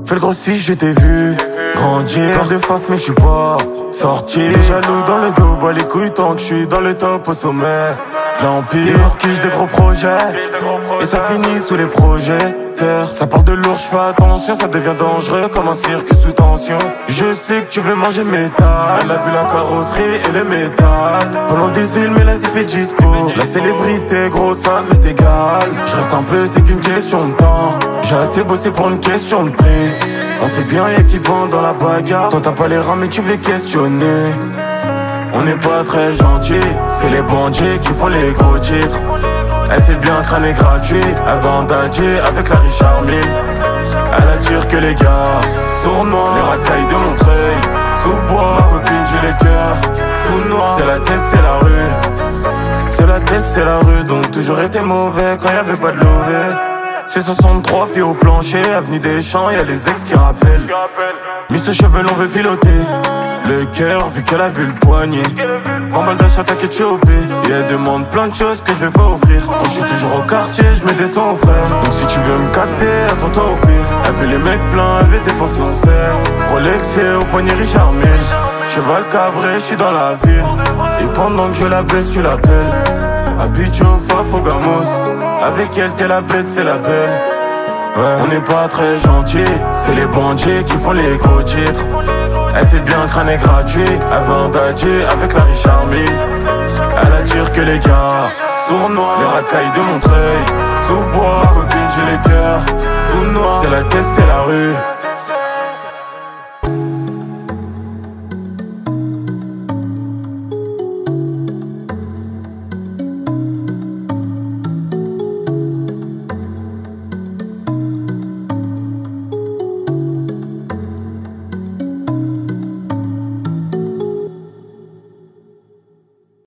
Fais le gros si je t'ai vu grandir. Dans des faf mais je suis pas sorti. Les jaloux dans le dos, bah les couilles tant que je suis dans le top au sommet. L'empire quiche des gros projets et ça finit sous les projecteurs. Ça part de lourd, je fais attention, ça devient dangereux comme un cirque sous tension. Je sais que tu veux manger métal. Elle a vu la carrosserie et le métal. Pendant des îles mais la zip est dispo. La célébrité gros ça m'est égal. Je reste un peu, c'est qu'une question de temps. J'ai assez bossé pour une question de prix. On sait bien y'a qui te vend dans la bagarre. Toi t'as pas les reins mais tu veux questionner. On n'est pas très gentils, c'est les bandits qui font les gros titres. Elle sait bien crâner gratuit, elle va en dadier avec la Richard Mille. Elle attire que les gars sournois, les racailles de Montreuil. Sous bois, ma copine j'ai les cœurs tout noir. C'est la tête, c'est la rue. C'est la tête, c'est la rue, donc toujours été mauvais quand y'avait pas de lové. C'est 63 pieds au plancher, avenue des Champs, y'a les ex qui rappellent. Miss Cheveux on veut piloter le cœur vu qu'elle a vu le poignet. 20 balles d'achat t'inquiète chopé. Et elle demande plein de choses que je vais pas offrir. Quand je suis toujours au quartier, je mets des sons frère. Donc si tu veux me capter, attends-toi au pire. Elle veut les mecs pleins, elle veut dépenser on sert. Rolexé au poignet Richard Mille. Cheval cabré, je suis dans la ville. Et pendant que je la baisse, tu l'appelles. Habitué au faf au gamos. Avec elle t'es la bête, c'est la belle. Ouais. On n'est pas très gentils, c'est les bandits qui font les gros titres. Elle sait bien crâner gratuit, elle va en dadier avec la Richard Mille. Elle attire que les gars sournois, les racailles de Montreuil. Sous bois, ma copine j'ai les cœurs tout noirs. C'est la tête, c'est la rue.